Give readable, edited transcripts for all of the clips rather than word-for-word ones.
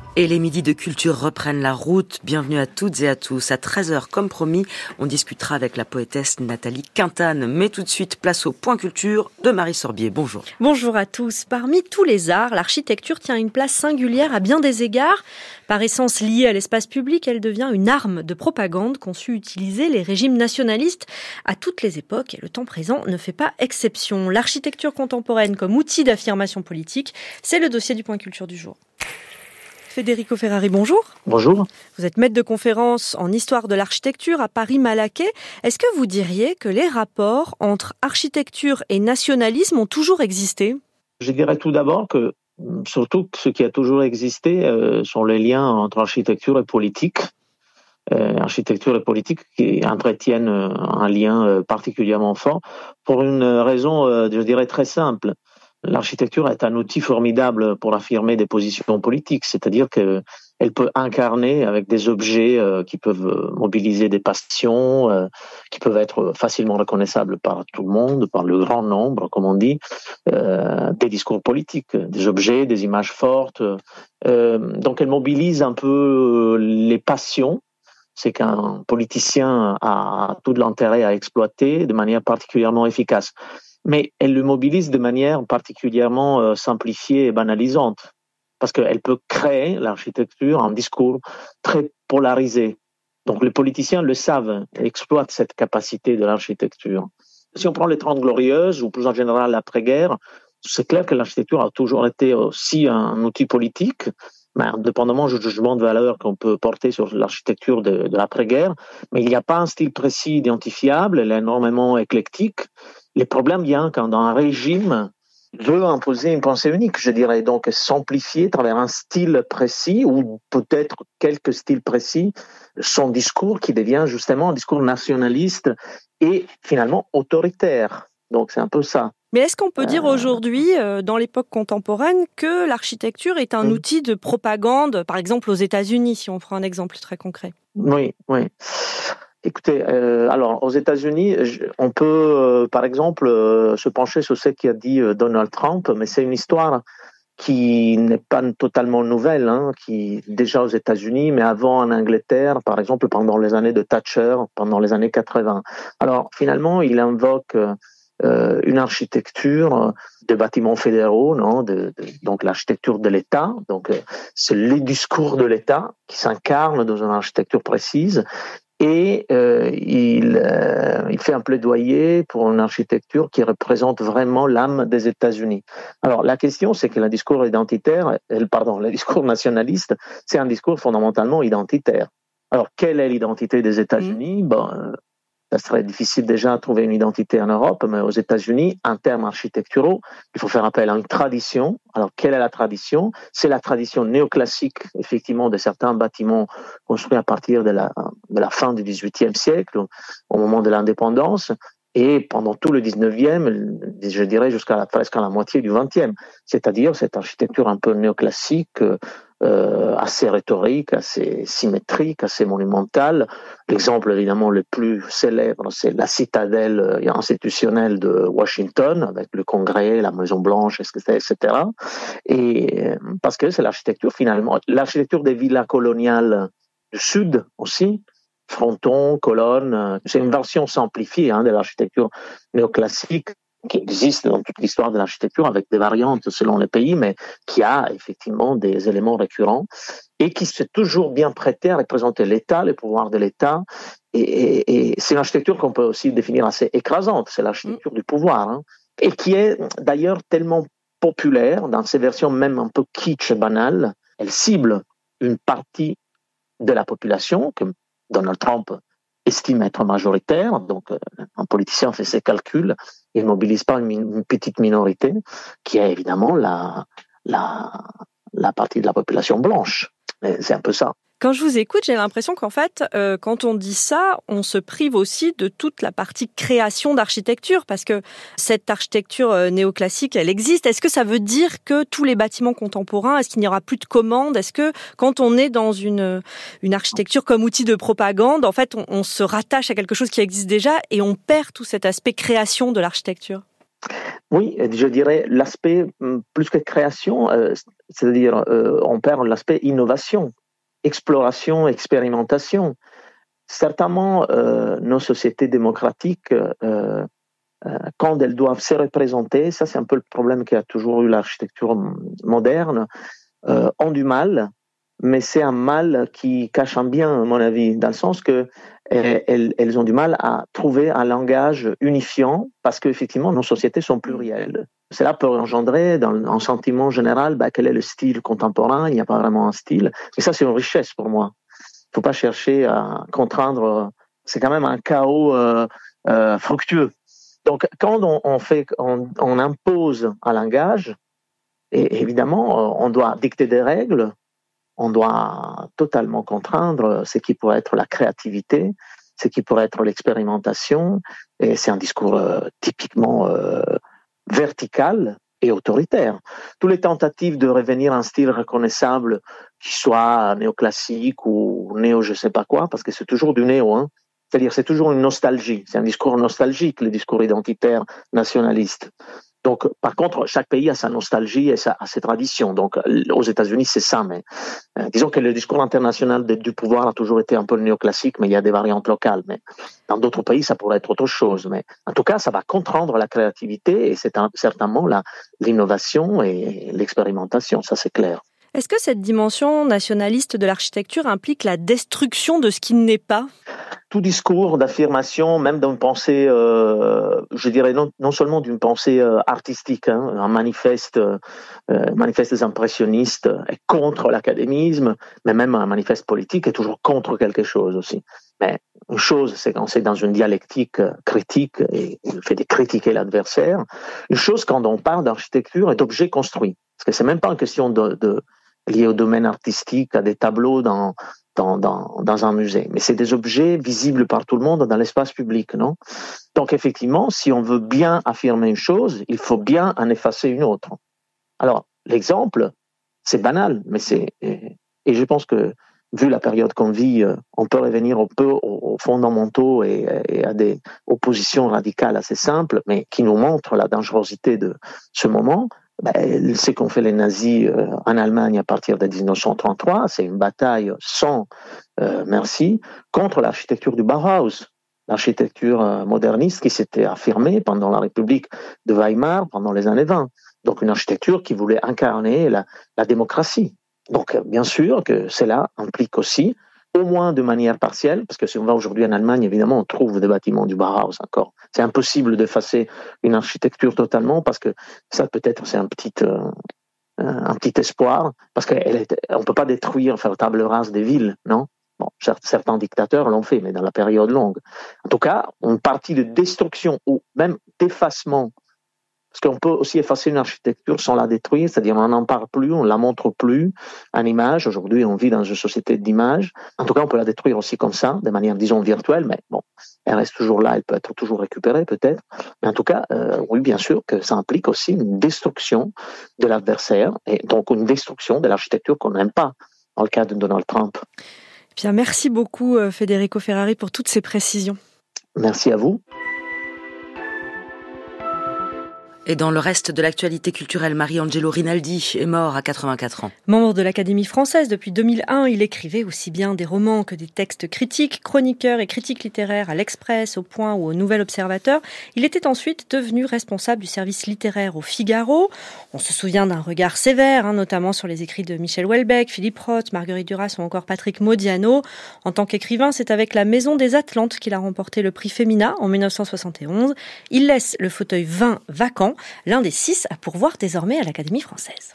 Et les midis de culture reprennent la route. Bienvenue à toutes et à tous. À 13h, comme promis, on discutera avec la poétesse Nathalie Quintane. Mais tout de suite, place au point culture de Marie Sorbier. Bonjour. Bonjour à tous. Parmi tous les arts, l'architecture tient une place singulière à bien des égards. Par essence liée à l'espace public, elle devient une arme de propagande qu'ont su utiliser les régimes nationalistes à toutes les époques. Et le temps présent ne fait pas exception. L'architecture contemporaine comme outil d'affirmation politique, c'est le dossier du point culture du jour. Federico Ferrari, bonjour. Bonjour. Vous êtes maître de conférence en histoire de l'architecture à Paris-Malaquais. Est-ce que vous diriez que les rapports entre architecture et nationalisme ont toujours existé ? Je dirais tout d'abord que, surtout, ce qui a toujours existé sont les liens entre architecture et politique. Architecture et politique qui entretiennent un lien particulièrement fort pour une raison, je dirais, très simple. L'architecture est un outil formidable pour affirmer des positions politiques, c'est-à-dire qu'elle peut incarner avec des objets qui peuvent mobiliser des passions, qui peuvent être facilement reconnaissables par tout le monde, par le grand nombre, comme on dit, des discours politiques, des objets, des images fortes. Donc elle mobilise un peu les passions. C'est qu'un politicien a tout l'intérêt à exploiter de manière particulièrement efficace. Mais elle le mobilise de manière particulièrement simplifiée et banalisante, parce qu'elle peut créer, l'architecture, un discours très polarisé. Donc les politiciens le savent, exploitent cette capacité de l'architecture. Si on prend les 30 Glorieuses, ou plus en général l'après-guerre, c'est clair que l'architecture a toujours été aussi un outil politique, mais indépendamment du jugement de valeur qu'on peut porter sur l'architecture de l'après-guerre, mais il n'y a pas un style précis identifiable, elle est énormément éclectique. Les problèmes viennent quand un régime veut imposer une pensée unique, je dirais, donc s'amplifier à travers un style précis ou peut-être quelques styles précis, son discours qui devient justement un discours nationaliste et finalement autoritaire. Donc c'est un peu ça. Mais est-ce qu'on peut dire aujourd'hui, dans l'époque contemporaine, que l'architecture est un outil de propagande, par exemple aux États-Unis, si on prend un exemple très concret ? Oui. Écoutez, alors aux États-Unis, on peut par exemple se pencher sur ce qu'a dit Donald Trump, mais c'est une histoire qui n'est pas totalement nouvelle, qui déjà aux États-Unis, mais avant en Angleterre, par exemple pendant les années de Thatcher, pendant les années 80. Alors finalement, il invoque une architecture de bâtiments fédéraux, donc l'architecture de l'État. Donc c'est le discours de l'État qui s'incarne dans une architecture précise. Et il fait un plaidoyer pour une architecture qui représente vraiment l'âme des États-Unis. Alors la question, c'est que le discours le discours nationaliste, c'est un discours fondamentalement identitaire. Alors quelle est l'identité des États-Unis ? Ça serait difficile déjà de trouver une identité en Europe, mais aux États-Unis, en termes architecturaux, il faut faire appel à une tradition. Alors, quelle est la tradition ? C'est la tradition néoclassique, effectivement, de certains bâtiments construits à partir de la fin du XVIIIe siècle, au moment de l'indépendance, et pendant tout le XIXe, je dirais jusqu'à presque à la moitié du XXe. C'est-à-dire cette architecture un peu néoclassique, assez rhétorique, assez symétrique, assez monumentale. L'exemple évidemment le plus célèbre, c'est la citadelle institutionnelle de Washington, avec le Congrès, la Maison Blanche, etc. Et parce que c'est l'architecture finalement, l'architecture des villas coloniales du Sud aussi, frontons, colonnes, c'est une version simplifiée de l'architecture néoclassique qui existe dans toute l'histoire de l'architecture avec des variantes selon les pays, mais qui a effectivement des éléments récurrents et qui s'est toujours bien prêté à représenter l'État, les pouvoirs de l'État. Et c'est une architecture qu'on peut aussi définir assez écrasante, c'est l'architecture du pouvoir, et qui est d'ailleurs tellement populaire, dans ses versions même un peu kitsch, banales, elle cible une partie de la population que Donald Trump estime être majoritaire, donc un politicien fait ses calculs, il ne mobilise pas une petite minorité, qui est évidemment la partie de la population blanche. C'est un peu ça. Quand je vous écoute, j'ai l'impression qu'en fait, quand on dit ça, on se prive aussi de toute la partie création d'architecture, parce que cette architecture néoclassique, elle existe. Est-ce que ça veut dire que tous les bâtiments contemporains, est-ce qu'il n'y aura plus de commandes ? Est-ce que quand on est dans une architecture comme outil de propagande, en fait, on se rattache à quelque chose qui existe déjà et on perd tout cet aspect création de l'architecture ? Oui, je dirais l'aspect plus que création, c'est-à-dire on perd l'aspect innovation, exploration, expérimentation. Certainement, nos sociétés démocratiques, quand elles doivent se représenter, ça c'est un peu le problème qu'a toujours eu l'architecture moderne, ont du mal, mais c'est un mal qui cache un bien, à mon avis, dans le sens que elles ont du mal à trouver un langage unifiant parce qu'effectivement, nos sociétés sont plurielles. Cela peut engendrer dans un sentiment général, quel est le style contemporain, il n'y a pas vraiment un style. Et ça, c'est une richesse pour moi. Il ne faut pas chercher à contraindre, c'est quand même un chaos fructueux. Donc, quand on impose un langage, et évidemment, on doit dicter des règles, on doit totalement contraindre ce qui pourrait être la créativité, ce qui pourrait être l'expérimentation, et c'est un discours typiquement vertical et autoritaire. Toutes les tentatives de revenir à un style reconnaissable qui soit néoclassique ou néo je sais pas quoi, parce que c'est toujours du néo, hein. C'est-à-dire c'est toujours une nostalgie, c'est un discours nostalgique, le discours identitaire nationaliste. Donc, par contre, chaque pays a sa nostalgie et a ses traditions. Donc, aux États-Unis, c'est ça. Mais disons que le discours international du pouvoir a toujours été un peu néoclassique, mais il y a des variantes locales. Mais dans d'autres pays, ça pourrait être autre chose. Mais en tout cas, ça va contraindre la créativité et c'est certainement l'innovation et l'expérimentation. Ça, c'est clair. Est-ce que cette dimension nationaliste de l'architecture implique la destruction de ce qui n'est pas ? Tout discours d'affirmation, même d'une pensée, je dirais non seulement d'une pensée artistique, hein, un manifeste des impressionnistes est contre l'académisme, mais même un manifeste politique est toujours contre quelque chose aussi. Mais une chose, c'est quand c'est dans une dialectique critique et le fait de critiquer l'adversaire. Une chose, quand on parle d'architecture, est d'objets construits. Parce que c'est même pas une question liée au domaine artistique, à des tableaux dans un musée. Mais c'est des objets visibles par tout le monde dans l'espace public, non? Donc effectivement, si on veut bien affirmer une chose, il faut bien en effacer une autre. Alors, l'exemple, c'est banal, mais et je pense que, vu la période qu'on vit, on peut revenir un peu aux fondamentaux et à des oppositions radicales assez simples, mais qui nous montrent la dangerosité de ce moment. Ce qu'ont fait les nazis en Allemagne à partir de 1933, c'est une bataille sans merci contre l'architecture du Bauhaus, l'architecture moderniste qui s'était affirmée pendant la République de Weimar pendant les années 20. Donc une architecture qui voulait incarner la démocratie. Donc bien sûr que cela implique aussi, au moins de manière partielle, parce que si on va aujourd'hui en Allemagne, évidemment, on trouve des bâtiments du Bauhaus encore. C'est impossible d'effacer une architecture totalement, parce que ça peut-être c'est un petit espoir, parce qu'on ne peut pas détruire, faire table rase des villes, non? Bon, certains dictateurs l'ont fait, mais dans la période longue. En tout cas, une partie de destruction ou même d'effacement. Parce qu'on peut aussi effacer une architecture sans la détruire, c'est-à-dire on n'en parle plus, on ne la montre plus en image. Aujourd'hui, on vit dans une société d'images. En tout cas, on peut la détruire aussi comme ça, de manière, disons, virtuelle, mais bon, elle reste toujours là, elle peut être toujours récupérée peut-être. Mais en tout cas, oui, bien sûr que ça implique aussi une destruction de l'adversaire, et donc une destruction de l'architecture qu'on n'aime pas, dans le cas de Donald Trump. Bien, merci beaucoup Federico Ferrari pour toutes ces précisions. Merci à vous. Et dans le reste de l'actualité culturelle, Mariangelo Rinaldi est mort à 84 ans. Membre de l'Académie française depuis 2001, il écrivait aussi bien des romans que des textes critiques, chroniqueur et critique littéraire à l'Express, au Point ou au Nouvel Observateur. Il était ensuite devenu responsable du service littéraire au Figaro. On se souvient d'un regard sévère, notamment sur les écrits de Michel Houellebecq, Philippe Roth, Marguerite Duras ou encore Patrick Modiano. En tant qu'écrivain, c'est avec La Maison des Atlantes qu'il a remporté le prix Femina en 1971. Il laisse le fauteuil 20 vacant, l'un des 6 à pourvoir désormais à l'Académie française.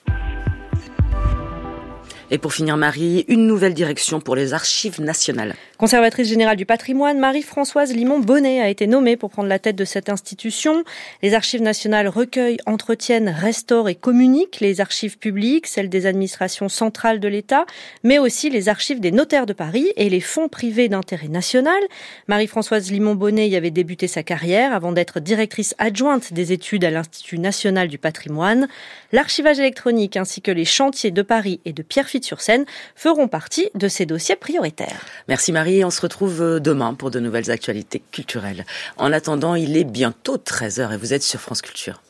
Et pour finir, Marie, une nouvelle direction pour les Archives nationales. Conservatrice générale du patrimoine, Marie-Françoise Limon-Bonnet a été nommée pour prendre la tête de cette institution. Les Archives nationales recueillent, entretiennent, restaurent et communiquent les archives publiques, celles des administrations centrales de l'État, mais aussi les archives des notaires de Paris et les fonds privés d'intérêt national. Marie-Françoise Limon-Bonnet y avait débuté sa carrière avant d'être directrice adjointe des études à l'Institut national du patrimoine. L'archivage électronique ainsi que les chantiers de Paris et de Pierrefitte-sur-Seine feront partie de ces dossiers prioritaires. Merci Marie, on se retrouve demain pour de nouvelles actualités culturelles. En attendant, il est bientôt 13h et vous êtes sur France Culture.